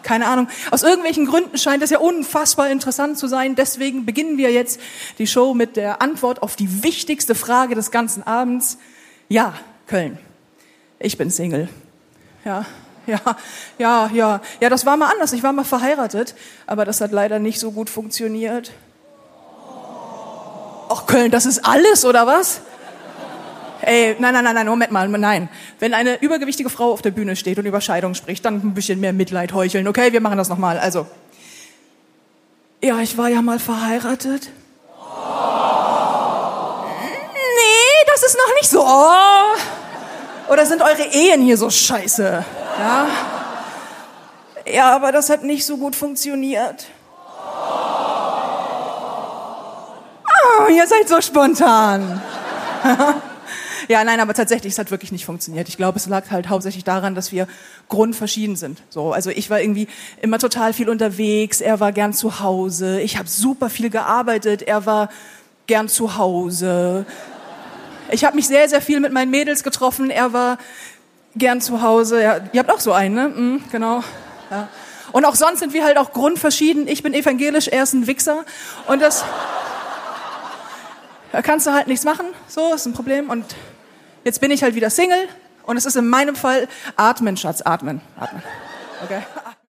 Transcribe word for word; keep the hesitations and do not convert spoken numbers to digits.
keine Ahnung. Aus irgendwelchen Gründen scheint es ja unfassbar interessant zu sein. Deswegen beginnen wir jetzt die Show mit der Antwort auf die wichtigste Frage des ganzen Abends. Ja, Köln. Ich bin Single. Ja, ja, ja, ja. Ja, das war mal anders. Ich war mal verheiratet, aber das hat leider nicht so gut funktioniert. Ach, Köln, das ist alles, oder was? Ey, nein, nein, nein, nein, Moment mal, nein. Wenn eine übergewichtige Frau auf der Bühne steht und über Scheidung spricht, dann ein bisschen mehr Mitleid heucheln. Okay, wir machen das nochmal. Also, ja, ich war ja mal verheiratet. Nee, das ist noch nicht so. Oh. Oder sind eure Ehen hier so scheiße? Ja, ja, aber das hat nicht so gut funktioniert. Oh, ihr seid so spontan. Ja, nein, aber tatsächlich, es hat wirklich nicht funktioniert. Ich glaube, es lag halt hauptsächlich daran, dass wir grundverschieden sind. So, also ich war irgendwie immer total viel unterwegs, er war gern zu Hause, ich habe super viel gearbeitet, er war gern zu Hause. Ich habe mich sehr, sehr viel mit meinen Mädels getroffen, er war gern zu Hause. Ja, ihr habt auch so einen, ne? Mhm, genau. Ja. Und auch sonst sind wir halt auch grundverschieden. Ich bin evangelisch, er ist ein Wichser. Und das... Da kannst du halt nichts machen, so, ist ein Problem. Und jetzt bin ich halt wieder Single und es ist in meinem Fall atmen, Schatz, atmen, atmen. Okay.